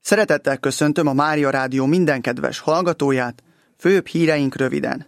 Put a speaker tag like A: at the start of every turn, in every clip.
A: Szeretettel köszöntöm a Mária Rádió minden kedves hallgatóját, főbb híreink röviden.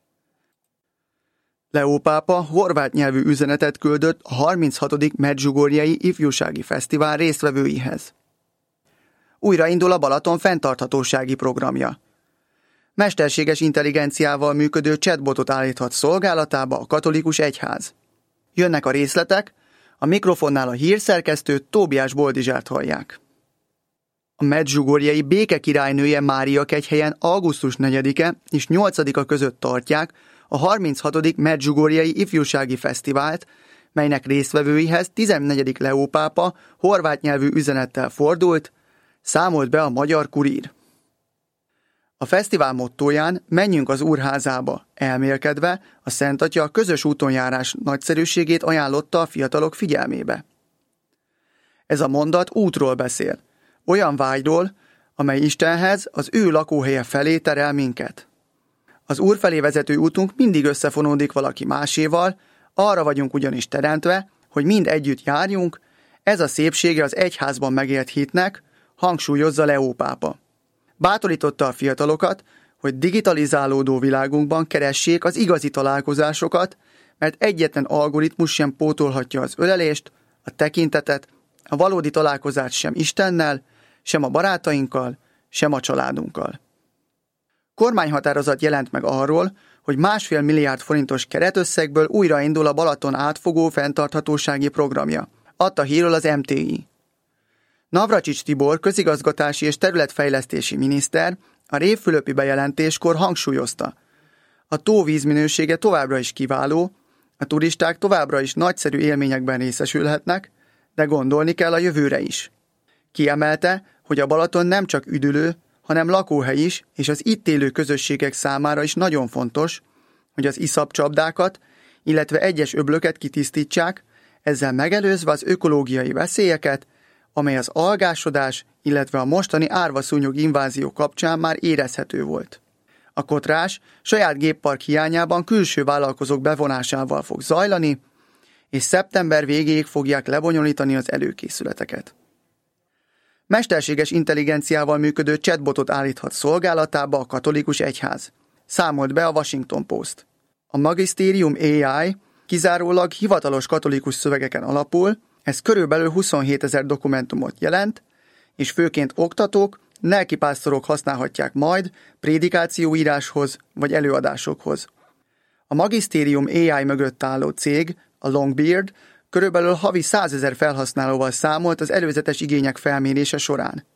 A: Leó pápa horvát nyelvű üzenetet küldött a 36. Medjugorjei Ifjúsági Fesztivál résztvevőihez. Újraindul a Balaton fenntarthatósági programja. Mesterséges intelligenciával működő chatbotot állíthat szolgálatába a katolikus egyház. Jönnek a részletek, a mikrofonnál a hírszerkesztőt, Tóbiás Boldizsárt hallják. A Medjugorjei béke királynője Mária kegyhelyen augusztus 4-e és 8-a között tartják a 36. Medjugorjei Ifjúsági Fesztivált, melynek résztvevőihez 14. Leó pápa horvát nyelvű üzenettel fordult, számolt be a Magyar Kurír. A fesztivál mottóján Menjünk az Úrházába elmélkedve a Szent Atya a közös útonjárás nagyszerűségét ajánlotta a fiatalok figyelmébe. Ez a mondat útról beszél, olyan vágyról, amely Istenhez, az ő lakóhelye felé terel minket. Az Úr felé vezető útunk mindig összefonódik valaki máséval, arra vagyunk ugyanis teremtve, hogy mind együtt járjunk, ez a szépsége az egyházban megélt hitnek, hangsúlyozza Leó pápa. Bátorította a fiatalokat, hogy digitalizálódó világunkban keressék az igazi találkozásokat, mert egyetlen algoritmus sem pótolhatja az ölelést, a tekintetet, a valódi találkozást sem Istennel, sem a barátainkkal, sem a családunkkal. Kormányhatározat jelent meg arról, hogy 1,5 milliárd forintos keretösszegből újraindul a Balaton átfogó fenntarthatósági programja, adta hírről az MTI. Navracsics Tibor közigazgatási és területfejlesztési miniszter a révfülöpi bejelentéskor hangsúlyozta: a tó vízminősége továbbra is kiváló, a turisták továbbra is nagyszerű élményekben részesülhetnek, de gondolni kell a jövőre is. Kiemelte, hogy a Balaton nem csak üdülő, hanem lakóhely is, és az itt élő közösségek számára is nagyon fontos, hogy az iszapcsapdákat, illetve egyes öblöket kitisztítsák, ezzel megelőzve az ökológiai veszélyeket, amely az algásodás, illetve a mostani árvaszúnyog invázió kapcsán már érezhető volt. A kotrás saját géppark hiányában külső vállalkozók bevonásával fog zajlani, és szeptember végéig fogják lebonyolítani az előkészületeket. Mesterséges intelligenciával működő chatbotot állíthat szolgálatába a katolikus egyház, számolt be a Washington Post. A Magisterium AI kizárólag hivatalos katolikus szövegeken alapul, ez körülbelül 27 000 dokumentumot jelent, és főként oktatók, lelkipásztorok használhatják majd prédikációíráshoz vagy előadásokhoz. A Magisterium AI mögött álló cég, a Longbeard, körülbelül havi 100 000 felhasználóval számolt az előzetes igények felmérése során.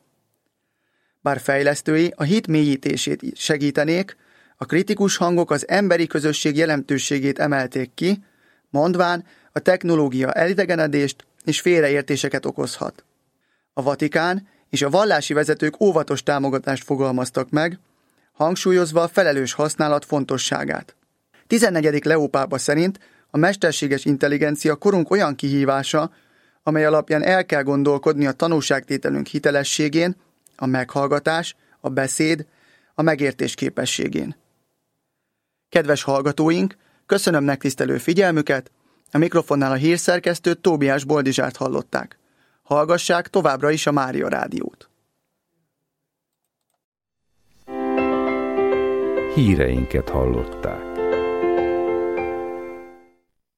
A: Bár fejlesztői a hit mélyítését segítenék, a kritikus hangok az emberi közösség jelentőségét emelték ki, mondván a technológia elidegenedést és félreértéseket okozhat. A Vatikán és a vallási vezetők óvatos támogatást fogalmaztak meg, hangsúlyozva a felelős használat fontosságát. 14. Leó pápa szerint a mesterséges intelligencia korunk olyan kihívása, amely alapján el kell gondolkodni a tanúságtételünk hitelességén, a meghallgatás, a beszéd, a megértés képességén. Kedves hallgatóink, köszönöm megtisztelő figyelmüket, a mikrofonnál a hírszerkesztőt, Tóbiás Boldizsárt hallották. Hallgassák továbbra is a Mária Rádiót.
B: Híreinket hallották.